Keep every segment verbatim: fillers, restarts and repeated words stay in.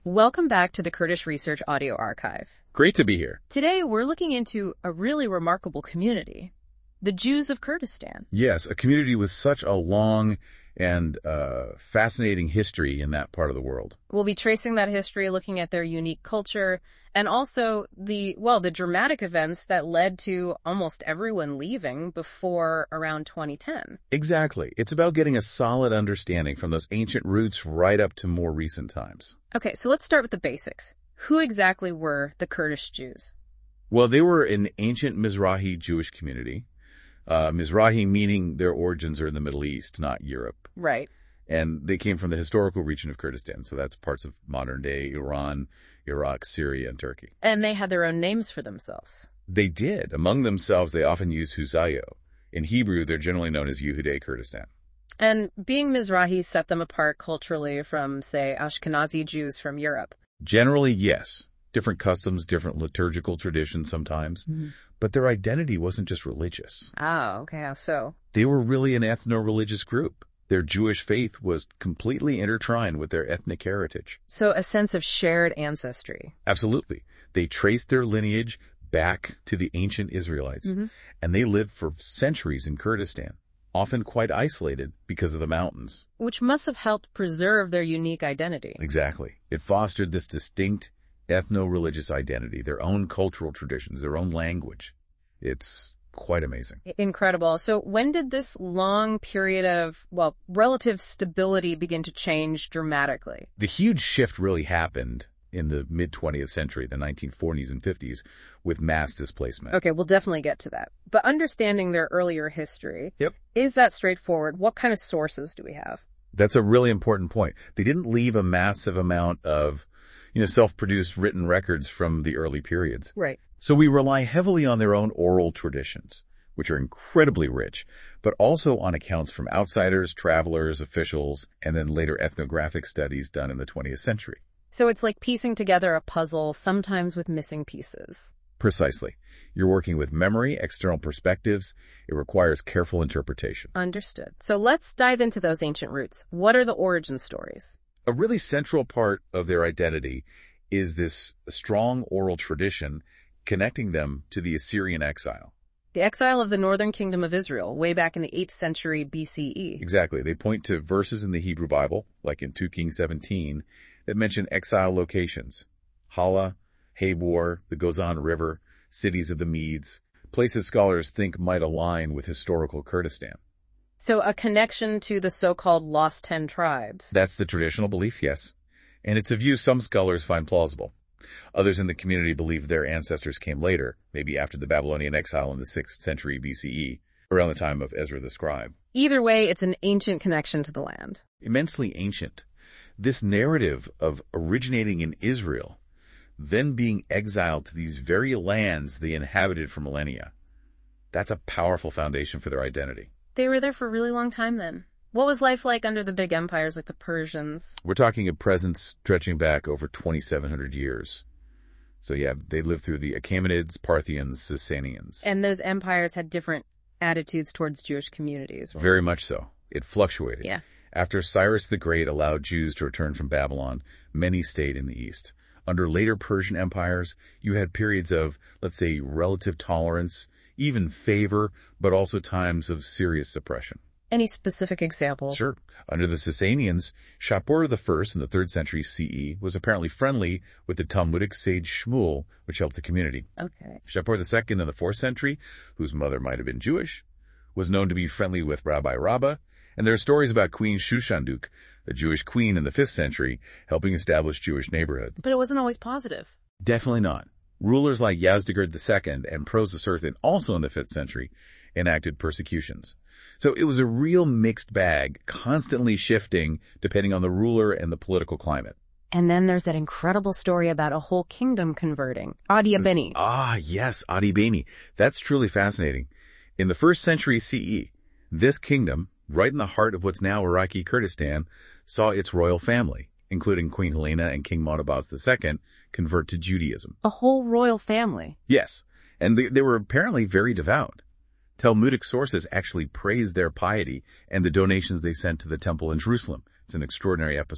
Welcome back to the Kurdish Research Audio Archive. Great to be here. Today, we're looking into a really remarkable community, the Jews of Kurdistan. Yes, a community with such a long and uh, fascinating history in that part of the world. We'll be tracing that history, looking at their unique culture, and also the, well, the dramatic events that led to almost everyone leaving before around twenty ten. Exactly. It's about getting a solid understanding from those ancient roots right up to more recent times. Okay, so let's start with the basics. Who exactly were the Kurdish Jews? Well, they were an ancient Mizrahi Jewish community. Uh, Mizrahi meaning their origins are in the Middle East, not Europe. Right. And they came from the historical region of Kurdistan, so that's parts of modern-day Iran, Iraq, Syria, and Turkey. And they had their own names for themselves. They did. Among themselves, they often use Huzayo. In Hebrew, they're generally known as Yehudei Kurdistan. And being Mizrahi set them apart culturally from, say, Ashkenazi Jews from Europe. Generally, yes. Different customs, different liturgical traditions sometimes. Mm-hmm. But their identity wasn't just religious. Oh, okay. How so? They were really an ethno-religious group. Their Jewish faith was completely intertwined with their ethnic heritage. So a sense of shared ancestry. Absolutely. They traced their lineage back to the ancient Israelites, mm-hmm. and they lived for centuries in Kurdistan, often quite isolated because of the mountains. Which must have helped preserve their unique identity. Exactly. It fostered this distinct ethno-religious identity, their own cultural traditions, their own language. It's quite amazing. Incredible. So when did this long period of, well, relative stability begin to change dramatically? The huge shift really happened in the mid-twentieth century, the nineteen forties and fifties, with mass displacement. Okay, we'll definitely get to that. But understanding their earlier history, yep. Is that straightforward? What kind of sources do we have? That's a really important point. They didn't leave a massive amount of, you know, self-produced written records from the early periods. Right. So we rely heavily on their own oral traditions, which are incredibly rich, but also on accounts from outsiders, travelers, officials, and then later ethnographic studies done in the twentieth century. So it's like piecing together a puzzle, sometimes with missing pieces. Precisely. You're working with memory, external perspectives. It requires careful interpretation. Understood. So let's dive into those ancient roots. What are the origin stories? A really central part of their identity is this strong oral tradition connecting them to the Assyrian exile. The exile of the northern kingdom of Israel, way back in the eighth century B C E. Exactly. They point to verses in the Hebrew Bible, like in two Kings seventeen, that mention exile locations. Hala, Habor, the Gozan River, cities of the Medes, places scholars think might align with historical Kurdistan. So a connection to the so-called Lost Ten Tribes. That's the traditional belief, yes. And it's a view some scholars find plausible. Others in the community believe their ancestors came later, maybe after the Babylonian exile in the sixth century B C E, around the time of Ezra the scribe. Either way, it's an ancient connection to the land. Immensely ancient. This narrative of originating in Israel, then being exiled to these very lands they inhabited for millennia, that's a powerful foundation for their identity. They were there for a really long time then. What was life like under the big empires like the Persians? We're talking a presence stretching back over twenty-seven hundred years. So yeah, they lived through the Achaemenids, Parthians, Sasanians. And those empires had different attitudes towards Jewish communities. Right? Very much so. It fluctuated. Yeah. After Cyrus the Great allowed Jews to return from Babylon, many stayed in the East. Under later Persian empires, you had periods of, let's say, relative tolerance, even favor, but also times of serious suppression. Any specific examples? Sure. Under the Sasanians, Shapur the First in the third century C E was apparently friendly with the Talmudic sage Shmuel, which helped the community. Okay. Shapur the Second in the fourth century, whose mother might have been Jewish, was known to be friendly with Rabbi Rabbah, and there are stories about Queen Shushanduk, a Jewish queen in the fifth century, helping establish Jewish neighborhoods. But it wasn't always positive. Definitely not. Rulers like Yazdegerd the Second and Prosesrthin, also in the fifth century, enacted persecutions. So it was a real mixed bag, constantly shifting depending on the ruler and the political climate. And then there's that incredible story about a whole kingdom converting. Adi Abeni. Ah, yes, Adi Beni. That's truly fascinating. In the first century C E, this kingdom, right in the heart of what's now Iraqi Kurdistan, saw its royal family, including Queen Helena and King Monobaz the Second, convert to Judaism. A whole royal family? Yes, and they, they were apparently very devout. Talmudic sources actually praise their piety and the donations they sent to the temple in Jerusalem. It's an extraordinary episode.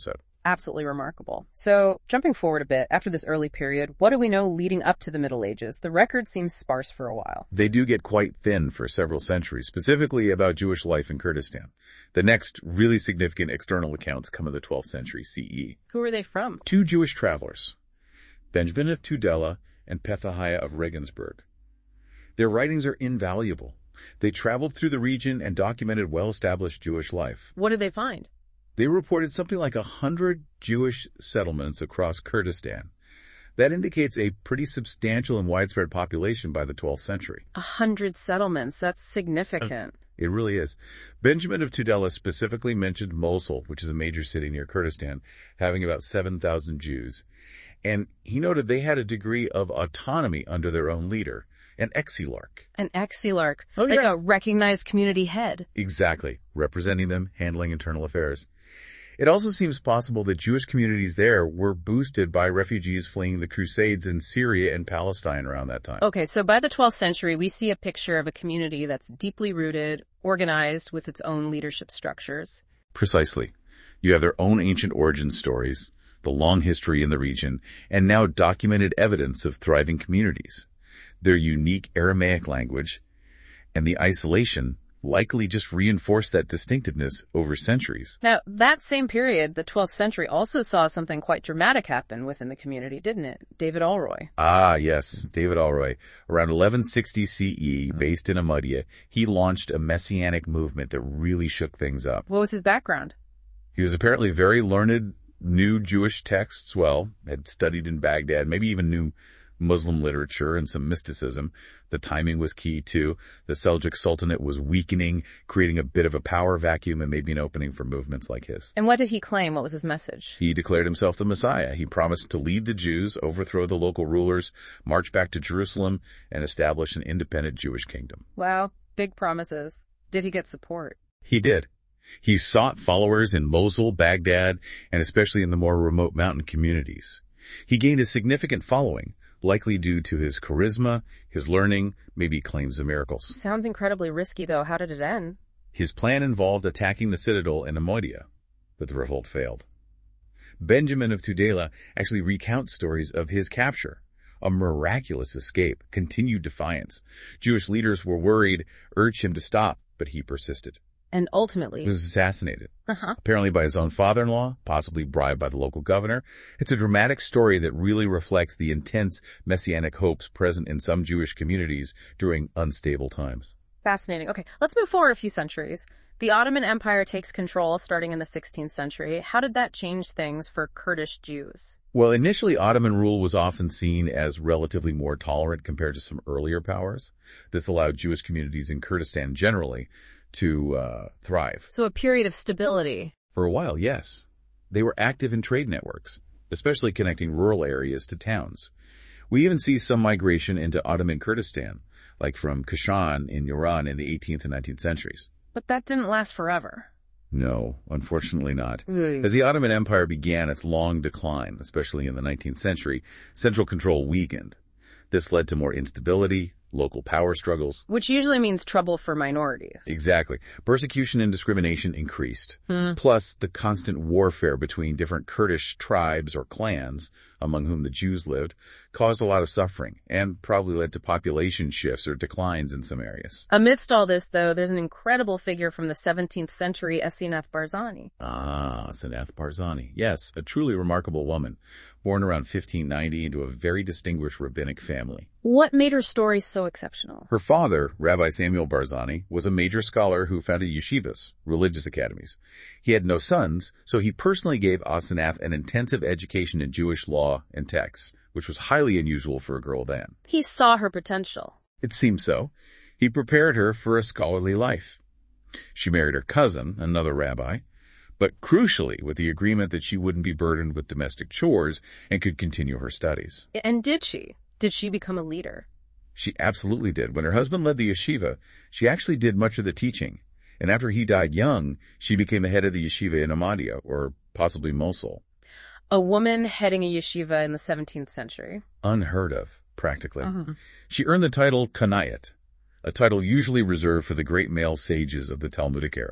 Absolutely remarkable. So, jumping forward a bit, after this early period, what do we know leading up to the Middle Ages? The record seems sparse for a while. They do get quite thin for several centuries, specifically about Jewish life in Kurdistan. The next really significant external accounts come in the twelfth century C E. Who are they from? Two Jewish travelers, Benjamin of Tudela and Pethahiah of Regensburg. Their writings are invaluable. They traveled through the region and documented well-established Jewish life. What did they find? They reported something like a hundred Jewish settlements across Kurdistan. That indicates a pretty substantial and widespread population by the twelfth century. A hundred settlements. That's significant. It really is. Benjamin of Tudela specifically mentioned Mosul, which is a major city near Kurdistan, having about seven thousand Jews. And he noted they had a degree of autonomy under their own leader, an exilarch. An exilarch. Oh, like yeah. a recognized community head. Exactly. Representing them, handling internal affairs. It also seems possible that Jewish communities there were boosted by refugees fleeing the Crusades in Syria and Palestine around that time. Okay, so by the twelfth century, we see a picture of a community that's deeply rooted, organized with its own leadership structures. Precisely. You have their own ancient origin stories, the long history in the region, and now documented evidence of thriving communities. Their unique Aramaic language and the isolation likely just reinforced that distinctiveness over centuries. Now, that same period, the twelfth century, also saw something quite dramatic happen within the community, didn't it? David Alroy. Ah, yes, David Alroy. Around eleven sixty C E, based in Ahmadiyya, he launched a messianic movement that really shook things up. What was his background? He was apparently very learned, knew Jewish texts well, had studied in Baghdad, maybe even knew Muslim literature and some mysticism. The timing was key too. The Seljuk Sultanate was weakening, creating a bit of a power vacuum and maybe an opening for movements like his. And what did he claim? What was his message? He declared himself the Messiah. He promised to lead the Jews, overthrow the local rulers, march back to Jerusalem, and establish an independent Jewish kingdom. Wow, big promises. Did he get support? He did. He sought followers in Mosul, Baghdad, and especially in the more remote mountain communities. He gained a significant following, likely due to his charisma, his learning, maybe claims of miracles. Sounds incredibly risky, though. How did it end? His plan involved attacking the citadel in Ahmadiyya, but the revolt failed. Benjamin of Tudela actually recounts stories of his capture, a miraculous escape, continued defiance. Jewish leaders were worried, urged him to stop, but he persisted. And ultimately... He was assassinated. Uh-huh. Apparently by his own father-in-law, possibly bribed by the local governor. It's a dramatic story that really reflects the intense messianic hopes present in some Jewish communities during unstable times. Fascinating. Okay, let's move forward a few centuries. The Ottoman Empire takes control starting in the sixteenth century. How did that change things for Kurdish Jews? Well, initially, Ottoman rule was often seen as relatively more tolerant compared to some earlier powers. This allowed Jewish communities in Kurdistan generally to uh, thrive. So a period of stability. For a while, yes. They were active in trade networks, especially connecting rural areas to towns. We even see some migration into Ottoman Kurdistan, like from Kashan in Iran in the eighteenth and nineteenth centuries. But that didn't last forever. No, unfortunately not. As the Ottoman Empire began its long decline, especially in the nineteenth century, central control weakened. This led to more instability, local power struggles. Which usually means trouble for minorities. Exactly. Persecution and discrimination increased. Hmm. Plus, the constant warfare between different Kurdish tribes or clans, among whom the Jews lived, caused a lot of suffering and probably led to population shifts or declines in some areas. Amidst all this, though, there's an incredible figure from the seventeenth century, Asenath Barzani. Ah, Asenath Barzani. Yes, a truly remarkable woman, born around fifteen ninety into a very distinguished rabbinic family. What made her story so exceptional? Her father, Rabbi Samuel Barzani, was a major scholar who founded yeshivas, religious academies. He had no sons, so he personally gave Asenath an intensive education in Jewish law and texts, which was highly unusual for a girl then. He saw her potential. It seems so. He prepared her for a scholarly life. She married her cousin, another rabbi, but crucially with the agreement that she wouldn't be burdened with domestic chores and could continue her studies. And did she? Did she become a leader? She absolutely did. When her husband led the yeshiva, she actually did much of the teaching. And after he died young, she became the head of the yeshiva in Ahmadiyya, or possibly Mosul. A woman heading a yeshiva in the seventeenth century. Unheard of, practically. Uh-huh. She earned the title Kanayat, a title usually reserved for the great male sages of the Talmudic era.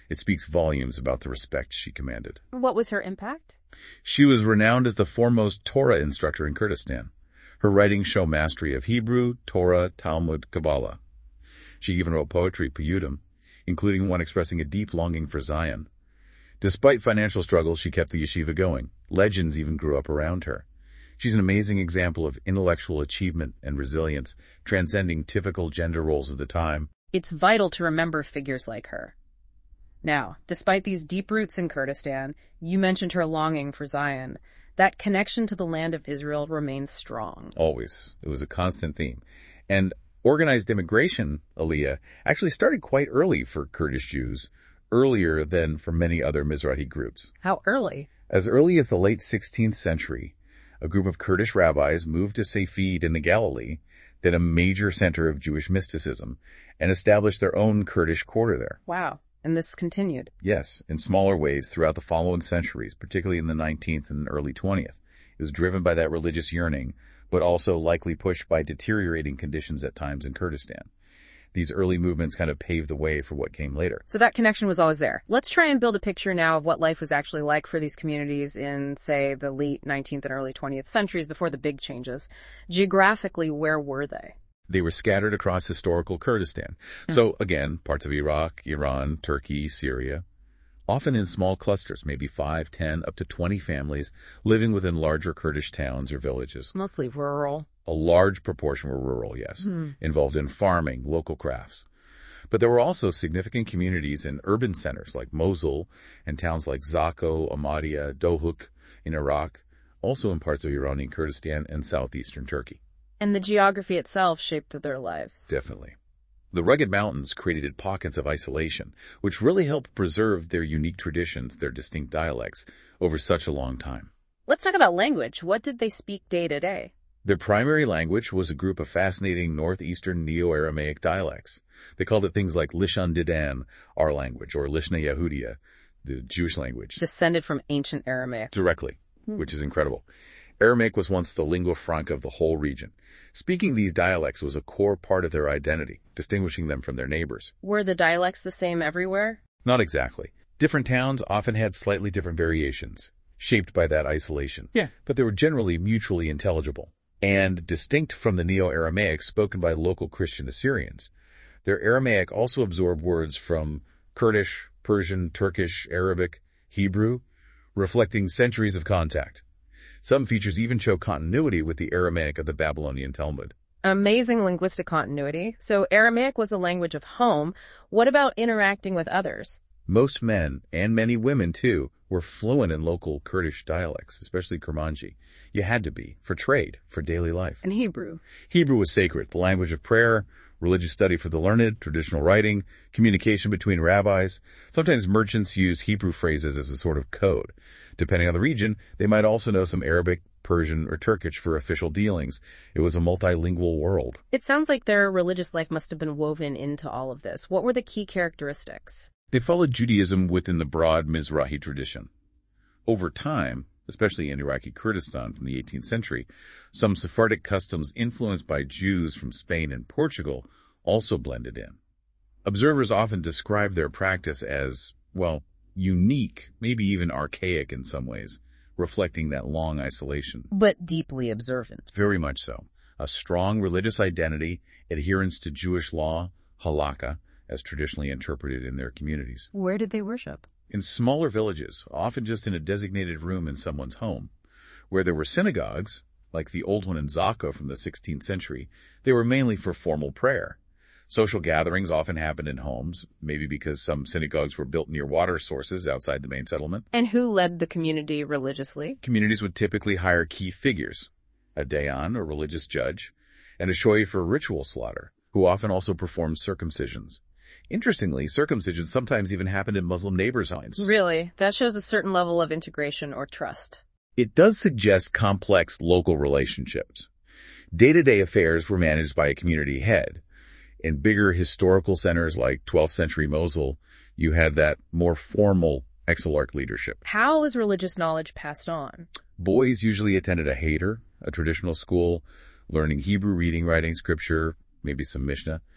It speaks volumes about the respect she commanded. What was her impact? She was renowned as the foremost Torah instructor in Kurdistan. Her writings show mastery of Hebrew, Torah, Talmud, Kabbalah. She even wrote poetry, piyutim, including one expressing a deep longing for Zion. Despite financial struggles, she kept the yeshiva going. Legends even grew up around her. She's an amazing example of intellectual achievement and resilience, transcending typical gender roles of the time. It's vital to remember figures like her. Now, despite these deep roots in Kurdistan, you mentioned her longing for Zion. That connection to the land of Israel remains strong. Always. It was a constant theme. And organized immigration, Aliyah, actually started quite early for Kurdish Jews, earlier than for many other Mizrahi groups. How early? As early as the late sixteenth century, a group of Kurdish rabbis moved to Safed in the Galilee, then a major center of Jewish mysticism, and established their own Kurdish quarter there. Wow. And this continued? Yes, in smaller ways throughout the following centuries, particularly in the nineteenth and early twentieth. It was driven by that religious yearning, but also likely pushed by deteriorating conditions at times in Kurdistan. These early movements kind of paved the way for what came later. So that connection was always there. Let's try and build a picture now of what life was actually like for these communities in, say, the late nineteenth and early twentieth centuries before the big changes. Geographically, where were they? They were scattered across historical Kurdistan. Mm. So, again, parts of Iraq, Iran, Turkey, Syria, often in small clusters, maybe five, ten, up to twenty families living within larger Kurdish towns or villages. Mostly rural. A large proportion were rural, yes, Mm. involved in farming, local crafts. But there were also significant communities in urban centers like Mosul and towns like Zakho, Ahmadiyya, Dohuk in Iraq, also in parts of Iranian Kurdistan and southeastern Turkey. And the geography itself shaped their lives. Definitely. The rugged mountains created pockets of isolation, which really helped preserve their unique traditions, their distinct dialects, over such a long time. Let's talk about language. What did they speak day to day? Their primary language was a group of fascinating northeastern Neo-Aramaic dialects. They called it things like Lishan Didan, our language, or Lishna Yahudiya, the Jewish language. Descended from ancient Aramaic. Directly, hmm. which is incredible. Aramaic was once the lingua franca of the whole region. Speaking these dialects was a core part of their identity, distinguishing them from their neighbors. Were the dialects the same everywhere? Not exactly. Different towns often had slightly different variations, shaped by that isolation. Yeah. But they were generally mutually intelligible and distinct from the Neo-Aramaic spoken by local Christian Assyrians. Their Aramaic also absorbed words from Kurdish, Persian, Turkish, Arabic, Hebrew, reflecting centuries of contact. Some features even show continuity with the Aramaic of the Babylonian Talmud. Amazing linguistic continuity. So Aramaic was the language of home. What about interacting with others? Most men, and many women too, were fluent in local Kurdish dialects, especially Kurmanji. You had to be, for trade, for daily life. And Hebrew? Hebrew was sacred, the language of prayer, religious study for the learned, traditional writing, communication between rabbis. Sometimes merchants used Hebrew phrases as a sort of code. Depending on the region, they might also know some Arabic, Persian, or Turkish for official dealings. It was a multilingual world. It sounds like their religious life must have been woven into all of this. What were the key characteristics? They followed Judaism within the broad Mizrahi tradition. Over time, especially in Iraqi Kurdistan from the eighteenth century, some Sephardic customs influenced by Jews from Spain and Portugal also blended in. Observers often describe their practice as, well, unique, maybe even archaic in some ways, reflecting that long isolation. But deeply observant. Very much so. A strong religious identity, adherence to Jewish law, halakha, as traditionally interpreted in their communities. Where did they worship? In smaller villages, often just in a designated room in someone's home. Where there were synagogues, like the old one in Zakho from the sixteenth century, they were mainly for formal prayer. Social gatherings often happened in homes, maybe because some synagogues were built near water sources outside the main settlement. And who led the community religiously? Communities would typically hire key figures, a dayan, or religious judge, and a shoy for ritual slaughter, who often also performed circumcisions. Interestingly, circumcision sometimes even happened in Muslim neighbors' homes. Really? That shows a certain level of integration or trust. It does suggest complex local relationships. Day-to-day affairs were managed by a community head. In bigger historical centers like twelfth century Mosul, you had that more formal exilarch leadership. How was religious knowledge passed on? Boys usually attended a heder, a traditional school, learning Hebrew, reading, writing, scripture, maybe some Mishnah.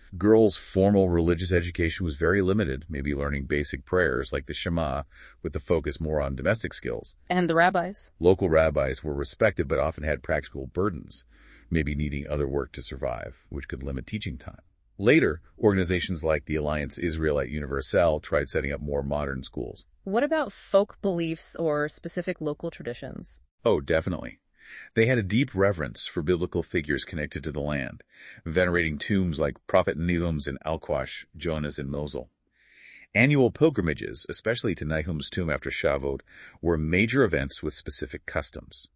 Girls' formal religious education was very limited, maybe learning basic prayers like the Shema, with the focus more on domestic skills. And the rabbis? Local rabbis were respected but often had practical burdens, maybe needing other work to survive, which could limit teaching time. Later, organizations like the Alliance Israelite Universelle tried setting up more modern schools. What about folk beliefs or specific local traditions? Oh, definitely. They had a deep reverence for biblical figures connected to the land, venerating tombs like Prophet Nahum's in Alquash, Jonah's in Mosul. Annual pilgrimages, especially to Nahum's tomb after Shavuot, were major events with specific customs.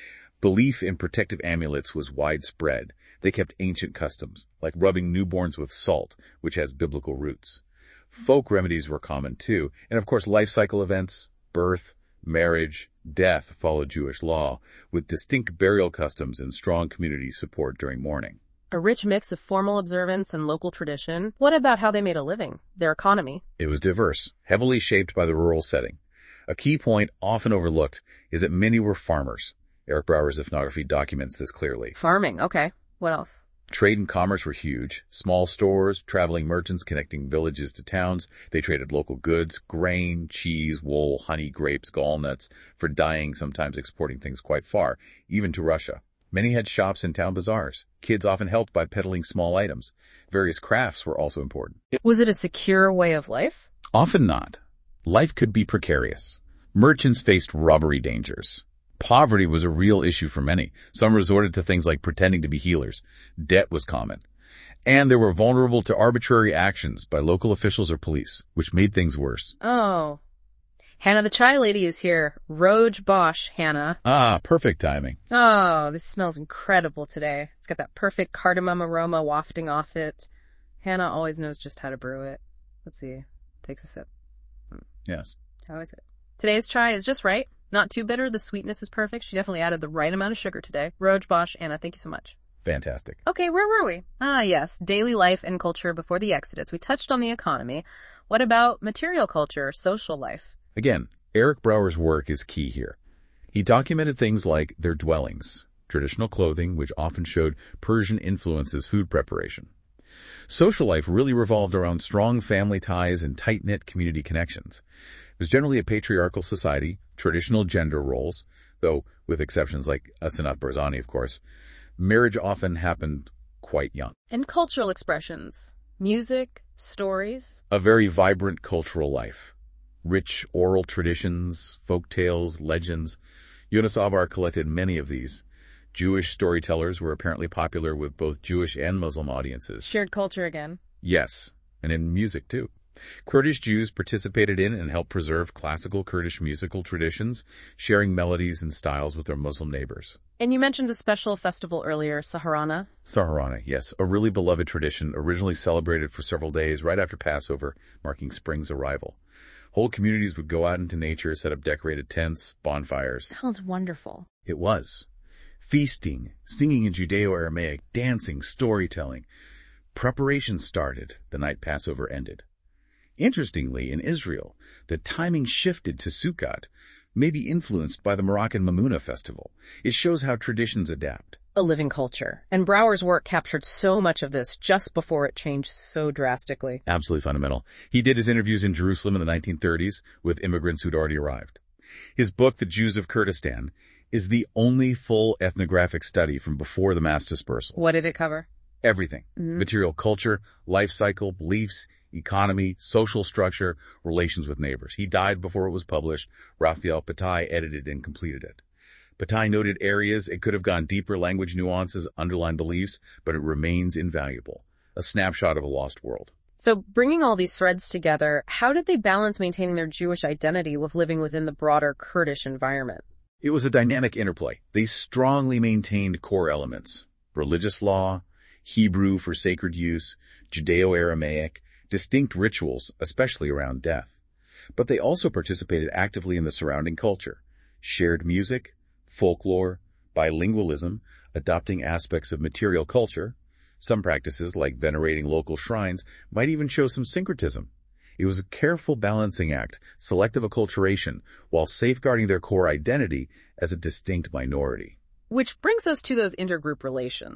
Belief in protective amulets was widespread. They kept ancient customs, like rubbing newborns with salt, which has biblical roots. Folk remedies were common too, and of course life cycle events, birth, marriage, death followed Jewish law, with distinct burial customs and strong community support during mourning. A rich mix of formal observance and local tradition. What about how they made a living, their economy? It was diverse, heavily shaped by the rural setting. A key point often overlooked is that many were farmers. Eric Brower's ethnography documents this clearly. Farming, okay. What else? Trade and commerce were huge. Small stores, traveling merchants connecting villages to towns. They traded local goods, grain, cheese, wool, honey, grapes, gallnuts, for dyeing, sometimes exporting things quite far, even to Russia. Many had shops and town bazaars. Kids often helped by peddling small items. Various crafts were also important. Was it a secure way of life? Often not. Life could be precarious. Merchants faced robbery dangers. Poverty was a real issue for many. Some resorted to things like pretending to be healers. Debt was common. And they were vulnerable to arbitrary actions by local officials or police, which made things worse. Oh. Hannah the Chai Lady is here. Roj Bosch, Hannah. Ah, perfect timing. Oh, this smells incredible today. It's got that perfect cardamom aroma wafting off it. Hannah always knows just how to brew it. Let's see. Takes a sip. Yes. How is it? Today's chai is just right. Not too bitter. The sweetness is perfect. She definitely added the right amount of sugar today. Roj Bosch, Anna, thank you so much. Fantastic. Okay, where were we? Ah, yes. Daily life and culture before the Exodus. We touched on the economy. What about material culture, social life? Again, Eric Brower's work is key here. He documented things like their dwellings, traditional clothing, which often showed Persian influence as food preparation. Social life really revolved around strong family ties and tight-knit community connections. It was generally a patriarchal society, traditional gender roles, though with exceptions like Asenath Barzani, of course. Marriage often happened quite young. And cultural expressions, music, stories. A very vibrant cultural life. Rich oral traditions, folk tales, legends. Yunus Abar collected many of these. Jewish storytellers were apparently popular with both Jewish and Muslim audiences. Shared culture again. Yes, and in music too. Kurdish Jews participated in and helped preserve classical Kurdish musical traditions, sharing melodies and styles with their Muslim neighbors. And you mentioned a special festival earlier, Saharana. Saharana, yes, a really beloved tradition, originally celebrated for several days right after Passover, marking spring's arrival. Whole communities would go out into nature, set up decorated tents, bonfires. Sounds wonderful. It was. Feasting, singing in Judeo-Aramaic, dancing, storytelling. Preparations started the night Passover ended. Interestingly, in Israel, the timing shifted to Sukkot, maybe influenced by the Moroccan Mamuna festival. It shows how traditions adapt. A living culture. And Brower's work captured so much of this just before it changed so drastically. Absolutely fundamental. He did his interviews in Jerusalem in the nineteen thirties with immigrants who'd already arrived. His book, The Jews of Kurdistan, is the only full ethnographic study from before the mass dispersal. What did it cover? Everything. Mm-hmm. Material culture, life cycle, beliefs, economy, social structure, relations with neighbors. He died before it was published. Raphael Patai edited and completed it. Patai noted areas it could have gone deeper, language nuances, underlying beliefs, but it remains invaluable. A snapshot of a lost world. So bringing all these threads together, how did they balance maintaining their Jewish identity with living within the broader Kurdish environment? It was a dynamic interplay. They strongly maintained core elements. Religious law, Hebrew for sacred use, Judeo-Aramaic, distinct rituals, especially around death. But they also participated actively in the surrounding culture. Shared music, folklore, bilingualism, adopting aspects of material culture. Some practices, like venerating local shrines, might even show some syncretism. It was a careful balancing act, selective acculturation, while safeguarding their core identity as a distinct minority. Which brings us to those intergroup relations.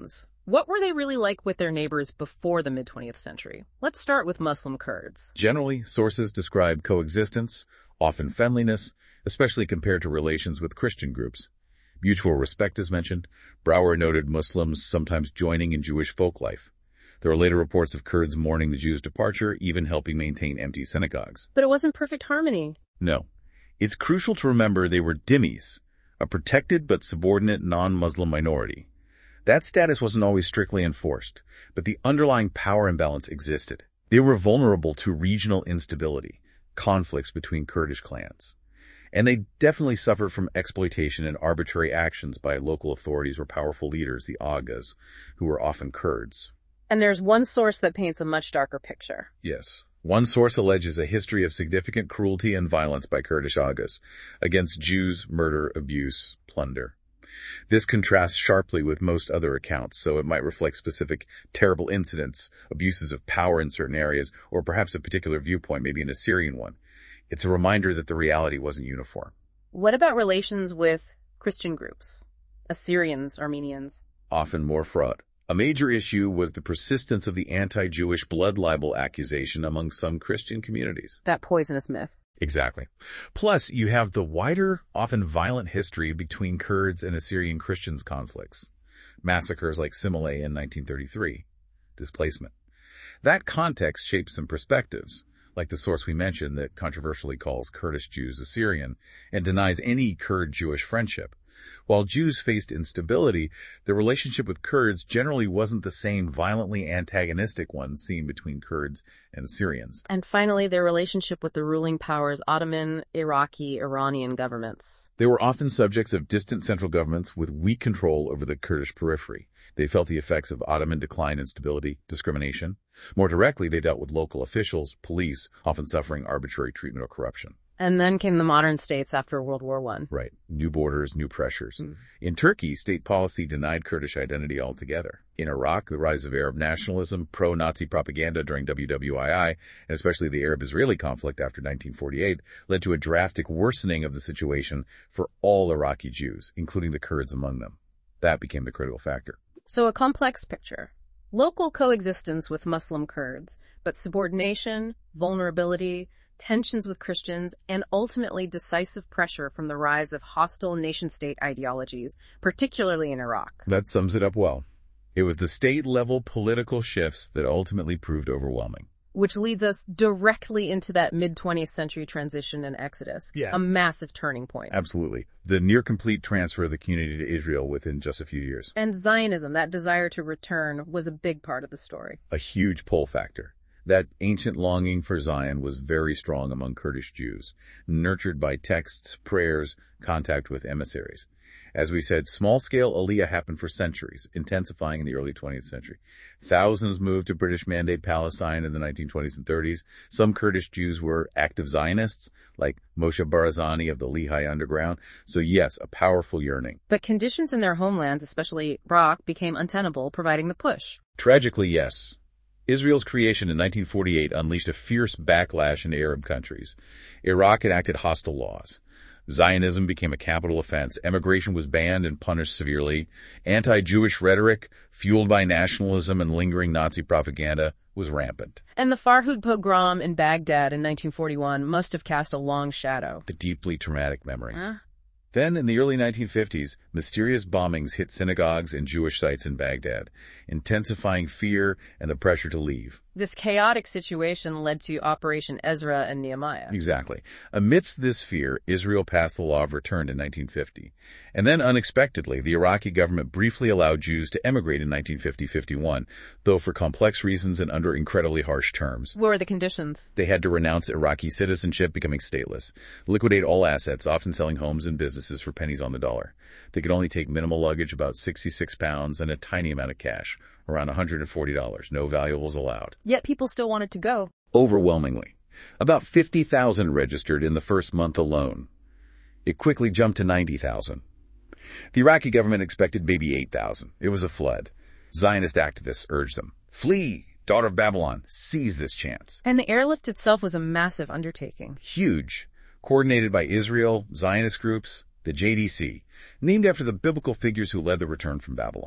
What were they really like with their neighbors before the mid-twentieth century? Let's start with Muslim Kurds. Generally, sources describe coexistence, often friendliness, especially compared to relations with Christian groups. Mutual respect is mentioned. Brouwer noted Muslims sometimes joining in Jewish folk life. There are later reports of Kurds mourning the Jews' departure, even helping maintain empty synagogues. But it wasn't perfect harmony. No. It's crucial to remember they were dhimmis, a protected but subordinate non-Muslim minority. That status wasn't always strictly enforced, but the underlying power imbalance existed. They were vulnerable to regional instability, conflicts between Kurdish clans. And they definitely suffered from exploitation and arbitrary actions by local authorities or powerful leaders, the Agas, who were often Kurds. And there's one source that paints a much darker picture. Yes. One source alleges a history of significant cruelty and violence by Kurdish Agas against Jews, murder, abuse, plunder. This contrasts sharply with most other accounts, so it might reflect specific terrible incidents, abuses of power in certain areas, or perhaps a particular viewpoint, maybe an Assyrian one. It's a reminder that the reality wasn't uniform. What about relations with Christian groups? Assyrians, Armenians? Often more fraught. A major issue was the persistence of the anti-Jewish blood libel accusation among some Christian communities. That poisonous myth. Exactly. Plus, you have the wider, often violent history between Kurds and Assyrian Christians conflicts. Massacres like Simele in nineteen thirty-three. Displacement. That context shapes some perspectives, like the source we mentioned that controversially calls Kurdish Jews Assyrian and denies any Kurd-Jewish friendship. While Jews faced instability, the relationship with Kurds generally wasn't the same violently antagonistic one seen between Kurds and Assyrians. And finally, their relationship with the ruling powers, Ottoman, Iraqi, Iranian governments. They were often subjects of distant central governments with weak control over the Kurdish periphery. They felt the effects of Ottoman decline, instability, discrimination. More directly, they dealt with local officials, police, often suffering arbitrary treatment or corruption. And then came the modern states after World War One. Right. New borders, new pressures. Mm. In Turkey, state policy denied Kurdish identity altogether. In Iraq, the rise of Arab nationalism, pro-Nazi propaganda during W W I I, and especially the Arab-Israeli conflict after nineteen forty-eight, led to a drastic worsening of the situation for all Iraqi Jews, including the Kurds among them. That became the critical factor. So a complex picture. Local coexistence with Muslim Kurds, but subordination, vulnerability, tensions with Christians, and ultimately decisive pressure from the rise of hostile nation-state ideologies, particularly in Iraq. That sums it up well. It was the state-level political shifts that ultimately proved overwhelming. Which leads us directly into that mid-twentieth century transition and exodus. Yeah. A massive turning point. Absolutely. The near-complete transfer of the community to Israel within just a few years. And Zionism, that desire to return, was a big part of the story. A huge pull factor. That ancient longing for Zion was very strong among Kurdish Jews, nurtured by texts, prayers, contact with emissaries. As we said, small-scale Aliyah happened for centuries, intensifying in the early twentieth century. Thousands moved to British Mandate Palestine in the nineteen twenties and thirties. Some Kurdish Jews were active Zionists, like Moshe Barzani of the Lehi Underground. So yes, a powerful yearning. But conditions in their homelands, especially Iraq, became untenable, providing the push. Tragically, yes. Israel's creation in nineteen forty-eight unleashed a fierce backlash in Arab countries. Iraq enacted hostile laws. Zionism became a capital offense. Emigration was banned and punished severely. Anti-Jewish rhetoric, fueled by nationalism and lingering Nazi propaganda, was rampant. And the Farhud pogrom in Baghdad in nineteen forty-one must have cast a long shadow. The deeply traumatic memory. Huh? Then, in the early nineteen fifties, mysterious bombings hit synagogues and Jewish sites in Baghdad, intensifying fear and the pressure to leave. This chaotic situation led to Operation Ezra and Nehemiah. Exactly. Amidst this fear, Israel passed the Law of Return in nineteen fifty. And then, unexpectedly, the Iraqi government briefly allowed Jews to emigrate in nineteen fifty to fifty-one, though for complex reasons and under incredibly harsh terms. What were the conditions? They had to renounce Iraqi citizenship, becoming stateless, liquidate all assets, often selling homes and businesses for pennies on the dollar. They could only take minimal luggage, about sixty-six pounds, and a tiny amount of cash, around one hundred forty dollars. No valuables allowed. Yet people still wanted to go. Overwhelmingly. About fifty thousand registered in the first month alone. It quickly jumped to ninety thousand. The Iraqi government expected maybe eight thousand. It was a flood. Zionist activists urged them, "Flee, daughter of Babylon, seize this chance." And the airlift itself was a massive undertaking. Huge. Coordinated by Israel, Zionist groups, the J D C, named after the biblical figures who led the return from Babylon.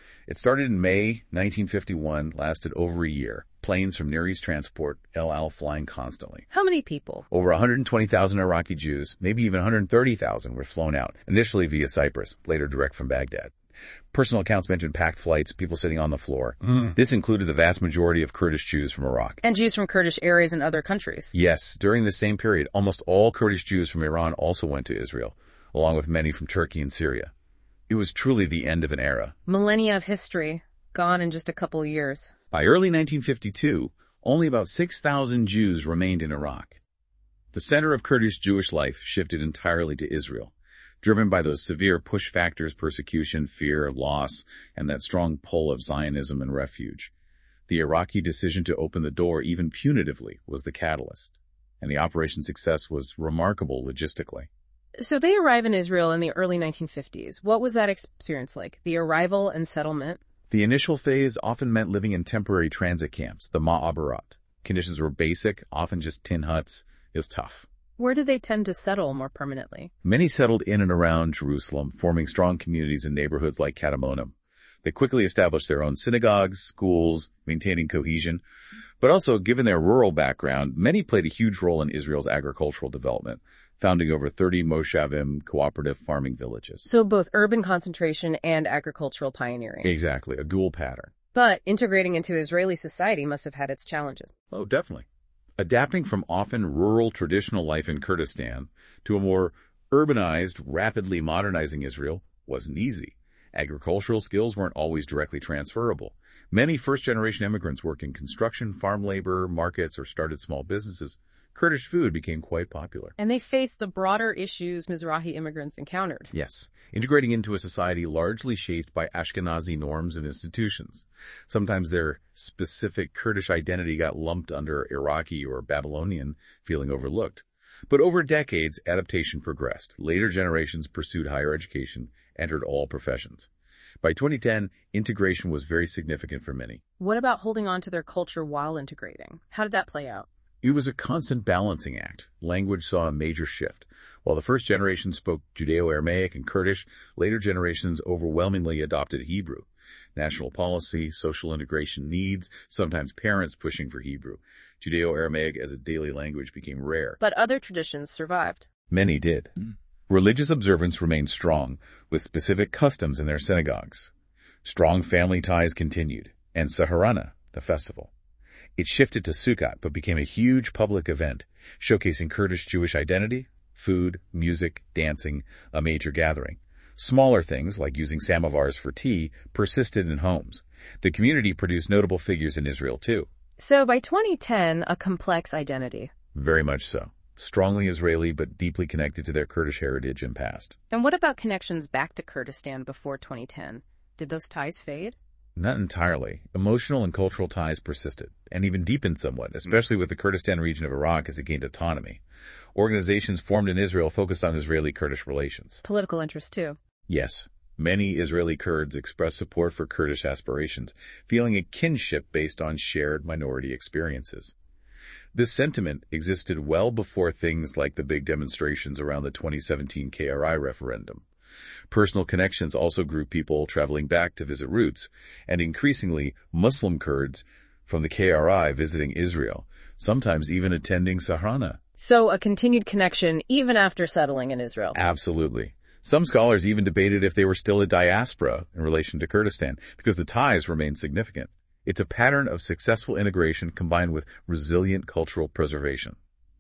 It started in May nineteen fifty-one, lasted over a year. Planes from Near East Transport, El Al flying constantly. How many people? Over one hundred twenty thousand Iraqi Jews, maybe even one hundred thirty thousand, were flown out, initially via Cyprus, later direct from Baghdad. Personal accounts mentioned packed flights, people sitting on the floor. Mm. This included the vast majority of Kurdish Jews from Iraq. And Jews from Kurdish areas in other countries. Yes, during this same period, almost all Kurdish Jews from Iran also went to Israel, along with many from Turkey and Syria. It was truly the end of an era. Millennia of history, gone in just a couple of years. By early nineteen fifty-two, only about six thousand Jews remained in Iraq. The center of Kurdish Jewish life shifted entirely to Israel, driven by those severe push factors, persecution, fear, loss, and that strong pull of Zionism and refuge. The Iraqi decision to open the door, even punitively, was the catalyst, and the operation's success was remarkable logistically. So they arrive in Israel in the early nineteen fifties. What was that experience like? The arrival and settlement? The initial phase often meant living in temporary transit camps, the Ma'abarat. Conditions were basic, often just tin huts. It was tough. Where did they tend to settle more permanently? Many settled in and around Jerusalem, forming strong communities in neighborhoods like Katamonim. They quickly established their own synagogues, schools, maintaining cohesion. But also, given their rural background, many played a huge role in Israel's agricultural development, founding over thirty moshavim, cooperative farming villages. So both urban concentration and agricultural pioneering. Exactly, a dual pattern. But integrating into Israeli society must have had its challenges. Oh, definitely. Adapting from often rural traditional life in Kurdistan to a more urbanized, rapidly modernizing Israel wasn't easy. Agricultural skills weren't always directly transferable. Many first-generation immigrants worked in construction, farm labor, markets, or started small businesses. Kurdish food became quite popular. And they faced the broader issues Mizrahi immigrants encountered. Yes, integrating into a society largely shaped by Ashkenazi norms and institutions. Sometimes their specific Kurdish identity got lumped under Iraqi or Babylonian, feeling overlooked. But over decades, adaptation progressed. Later generations pursued higher education, entered all professions. By twenty ten, integration was very significant for many. What about holding on to their culture while integrating? How did that play out? It was a constant balancing act. Language saw a major shift. While the first generation spoke Judeo-Aramaic and Kurdish, later generations overwhelmingly adopted Hebrew. National policy, social integration needs, sometimes parents pushing for Hebrew. Judeo-Aramaic as a daily language became rare. But other traditions survived. Many did. Mm. Religious observance remained strong, with specific customs in their synagogues. Strong family ties continued, and Saharana, the festival. It shifted to Sukkot, but became a huge public event, showcasing Kurdish Jewish identity, food, music, dancing, a major gathering. Smaller things, like using samovars for tea, persisted in homes. The community produced notable figures in Israel, too. So by twenty ten, a complex identity. Very much so. Strongly Israeli, but deeply connected to their Kurdish heritage and past. And what about connections back to Kurdistan before twenty ten? Did those ties fade? Not entirely. Emotional and cultural ties persisted, and even deepened somewhat, especially with the Kurdistan region of Iraq as it gained autonomy. Organizations formed in Israel focused on Israeli-Kurdish relations. Political interest, too. Yes. Many Israeli Kurds expressed support for Kurdish aspirations, feeling a kinship based on shared minority experiences. This sentiment existed well before things like the big demonstrations around the twenty seventeen K R I referendum. Personal connections also grew people traveling back to visit roots, and increasingly Muslim Kurds from the K R I visiting Israel, sometimes even attending Sahrana. So a continued connection even after settling in Israel. Absolutely. Some scholars even debated if they were still a diaspora in relation to Kurdistan, because the ties remained significant. It's a pattern of successful integration combined with resilient cultural preservation.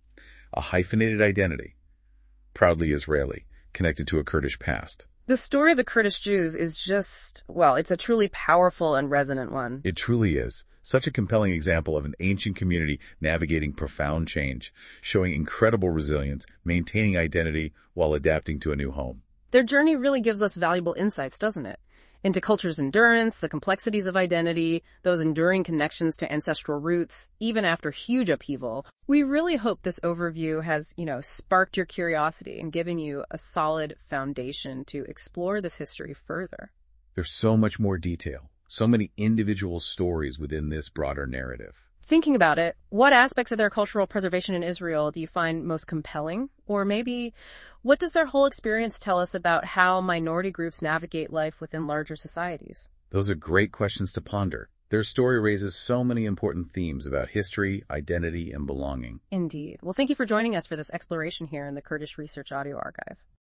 A hyphenated identity, proudly Israeli, connected to a Kurdish past. The story of the Kurdish Jews is just, well, it's a truly powerful and resonant one. It truly is. Such a compelling example of an ancient community navigating profound change, showing incredible resilience, maintaining identity while adapting to a new home. Their journey really gives us valuable insights, doesn't it? Into culture's endurance, the complexities of identity, those enduring connections to ancestral roots, even after huge upheaval. We really hope this overview has, you know, sparked your curiosity and given you a solid foundation to explore this history further. There's so much more detail, so many individual stories within this broader narrative. Thinking about it, what aspects of their cultural preservation in Israel do you find most compelling? Or maybe, what does their whole experience tell us about how minority groups navigate life within larger societies? Those are great questions to ponder. Their story raises so many important themes about history, identity, and belonging. Indeed. Well, thank you for joining us for this exploration here in the Kurdish Research Audio Archive.